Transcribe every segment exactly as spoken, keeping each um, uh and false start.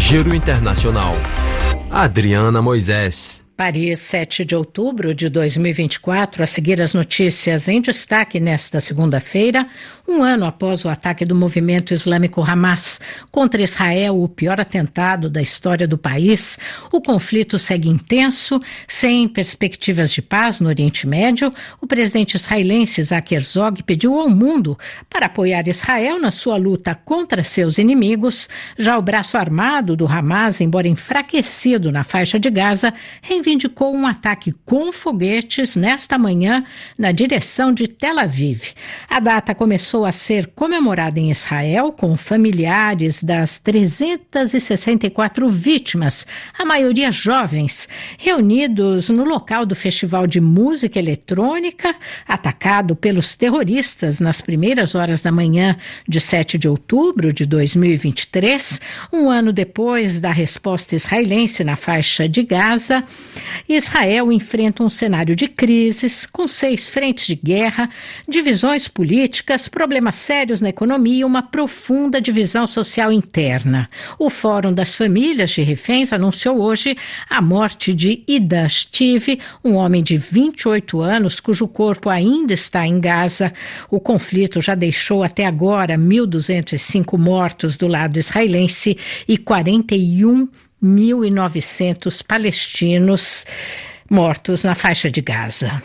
Giro Internacional. Adriana Moisés. Paris, sete de outubro de dois mil e vinte e quatro, a seguir as notícias em destaque nesta segunda-feira, um ano após o ataque do movimento islâmico Hamas contra Israel, o pior atentado da história do país. O conflito segue intenso, sem perspectivas de paz no Oriente Médio. O presidente israelense Isaac Herzog pediu ao mundo para apoiar Israel na sua luta contra seus inimigos. Já o braço armado do Hamas, embora enfraquecido na faixa de Gaza, reivindicou um ataque com foguetes nesta manhã na direção de Tel Aviv. A data começou a ser comemorada em Israel com familiares das trezentas e sessenta e quatro vítimas, a maioria jovens, reunidos no local do Festival de Música Eletrônica, atacado pelos terroristas nas primeiras horas da manhã de sete de outubro de dois mil e vinte e três, um ano depois da resposta israelense na faixa de Gaza. Israel enfrenta um cenário de crises, com seis frentes de guerra, divisões políticas, problemas sérios na economia e uma profunda divisão social interna. O Fórum das Famílias de Reféns anunciou hoje a morte de Ida Shtiv, um homem de vinte e oito anos, cujo corpo ainda está em Gaza. O conflito já deixou até agora mil duzentos e cinco mortos do lado israelense e quarenta e um mil e novecentos palestinos mortos na faixa de Gaza.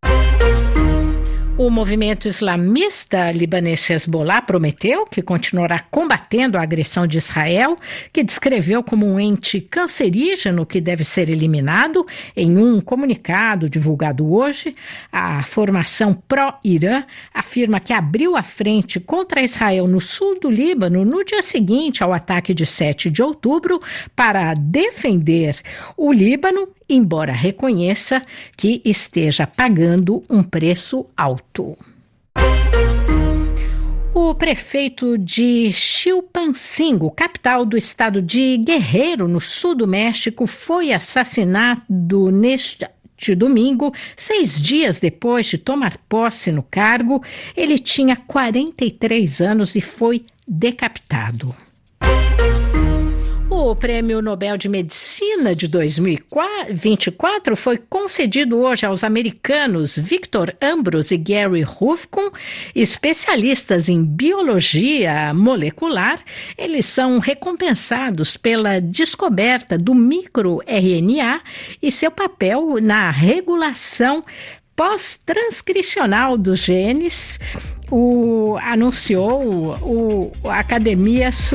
O movimento islamista libanês Hezbollah prometeu que continuará combatendo a agressão de Israel, que descreveu como um ente cancerígeno que deve ser eliminado. Em um comunicado divulgado hoje, a formação pró-Irã afirma que abriu a frente contra Israel no sul do Líbano no dia seguinte ao ataque de sete de outubro para defender o Líbano, embora reconheça que esteja pagando um preço alto. O prefeito de Chilpancingo, capital do estado de Guerreiro, no sul do México, foi assassinado neste domingo, seis dias depois de tomar posse no cargo. Ele tinha quarenta e três anos e foi decapitado. O Prêmio Nobel de Medicina de dois mil e vinte e quatro foi concedido hoje aos americanos Victor Ambros e Gary Ruvkun, especialistas em biologia molecular. Eles são recompensados pela descoberta do micro-R N A e seu papel na regulação pós-transcricional dos genes. O, anunciou o, a Academia